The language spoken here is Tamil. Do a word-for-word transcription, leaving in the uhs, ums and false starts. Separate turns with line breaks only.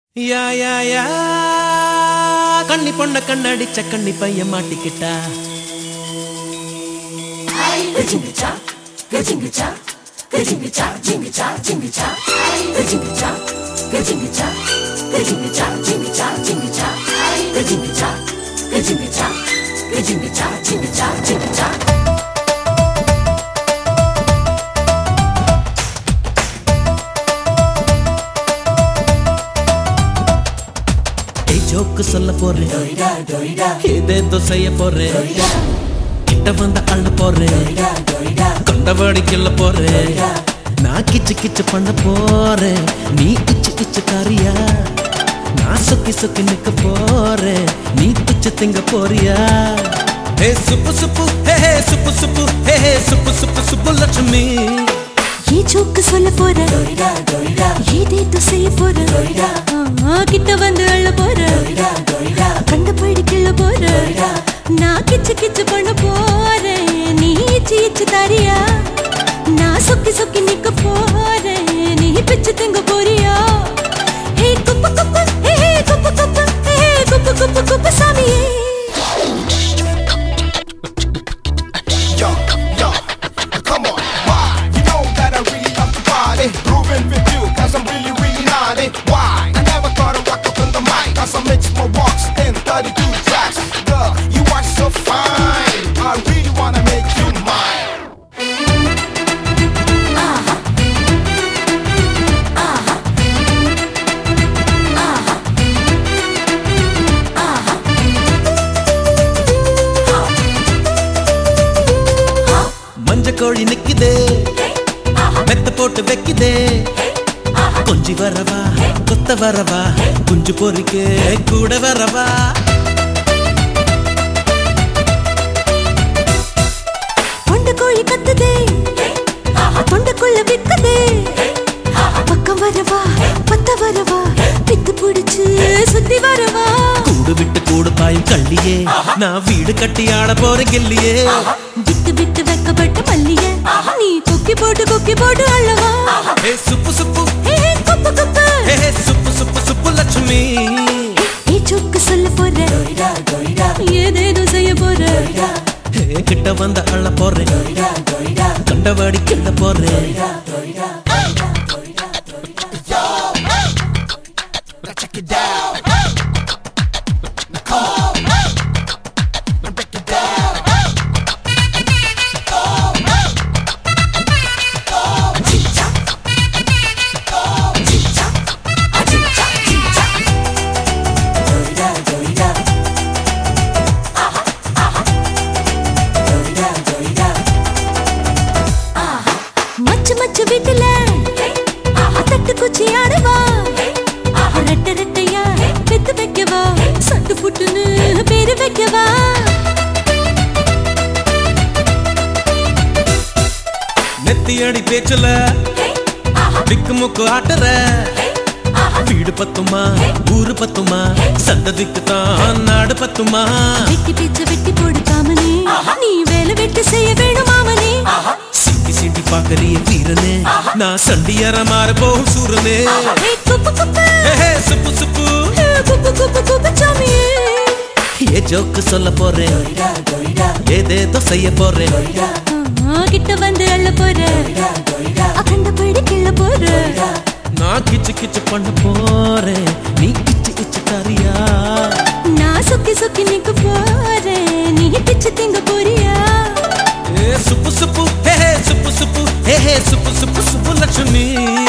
யா யா யா கண்ணி பொண்ண கண்ணடிச்ச கண்ணி பையன் மாட்டிக்கிட்டா
கஜிங்கச்சா கஜிங்கச்சா கஜிங்கச்சா ஜிங்கச்சா ஜிங்கச்சா கஜிங்கச்சா கஜிங்கச்சா கஜிங்கச்சா ஜிங்கச்சா ஜிங்கச்சா கஜிங்கச்சா கஜிங்கச்சா கஜிங்கச்சா ஜிங்கச்சா ஜிங்கச்சா
ஜோக்கு சொல்ல போறேன் ஏதேதோ செய்ய போறேன் கிட்ட வந்த அள்ள போறேன் கொண்டபடி கிள்ள போறேன் நான் கிச்சு கிச்சு பண்ண போறேன் நீ இச்சு இச்சு காரியா நான் சொக்கி சொக்கி நிக்க போறேன் நீ பிச்சு திங்க போறியா ஹே சுப்பு சுப்பு ஹே ஹே சுப்பு சுப்பு ஹே ஹே சுப்பு சுப்பு சுப்பு லட்சுமி
ये जोक சொல்ல போற ஏதேதோ செய்ய போற கிட்ட வந்து அள்ள போற கண்டபடி கிள்ள போற நான் கிச்சு கிச்சு பண்ண போறேன் நீ இச்சு இச்சு தாரியா நான் சொக்கி சொக்கி நிக்க போறேன் நீ பிச்சு திங்க போறியா ஹே Kuppu Kuppu hey hey Kuppu Kuppu hey hey Kuppu குப்பு குப்பு சாமியே
Grooving with you, cause I'm really, really naughty. Why? I never thought I'd rock up in the mic, cause I mix my walks in thirty-two tracks. Girl, you are so fine, I really wanna make you mine.
aha aha aha aha
மஞ்ச கோழி நிக்குதே மெத்த போட்டு வைக்குதே கொஞ்சி வரவா கொத்த வரவா குஞ்சு பொறிக்கு கூட வரவா
பொண்ட கோழி கத்துதே தொண்டக்குள்ள விக்குதே பக்கம் வரவா பத்த வரவா பித்து பிடிச்சு சுத்தி வரவா
கூடு விட்டு கூடு பாயும் கள்ளியே நான் வீடு கட்டி ஆட போற கில்லியே
விட்டு விட்டு வைக்கப்பட்ட மல்லியே நீ கொக்கி போட்டு கொக்கி போட்டு அள்ளவா
ஹே சுப்பு சுப்பு
ஹே hey Kuppu Kuppu
hey hey Subbu Subbu Subbu Lakshmi
ஏ ஜோக்கு சொல்ல போற ஏதேதோ செய்ய போற
ஹே கிட்ட வந்த அள்ள போறேன் கண்டபடி கிள்ள போறேன்
Check it down. Now come on. Now break it down.
jincha jincha jincha jincha doida doida aha aha doida doida aha
மச்சு மச்சு வீட்டுல தட்டு குச்சி ஆடவா ரெட்ட ரெட்டையா பெத்து வைக்கவா சட்டு புட்டுன்னு பேரு வைக்கவா
நெத்தியடி பேச்சுல திக்கு முக்கு ஆட்டுற வீடு பத்துமா ஊரு பத்துமா சந்ததிக்கு தான் நாடு பத்துமா
வெட்டி பிச்சை வெட்டி போடு காமனே நீ வேலை வெட்டி செய்ய வேணும் மாமனே
சிட்டி சிட்டி பாக்கறிய வீரனே நான் சண்டியற மாற போகும் சூரனே
ஹே குப்பு குப்பு
ஹே ஹே சுப்பு சுப்பு
ஹே குப்பு குப்பு குப்பு சாமியே
ஏ ஜோக்கு சொல்ல போறேன்
doida doida
ஏதேதோ செய்ய போறேன்
ஆ, கிட்ட வந்து அள்ள போற
doida
அகண்ட படி கிள்ள போற
நான் கிச்சு கிச்சு பண்ண போறேன் நீ கிச்சு கிச்சு காரியா
நான் சொக்கி சொக்கி நிக்க போறேன் நீ பிச்சு திங்க போறியா
ஏ சுப்பு சுப்பு ஹே ஹே சுப்பு சுப்பு ஹே ஹே சுப்பு சுப்பு சுப்பு லட்சுமி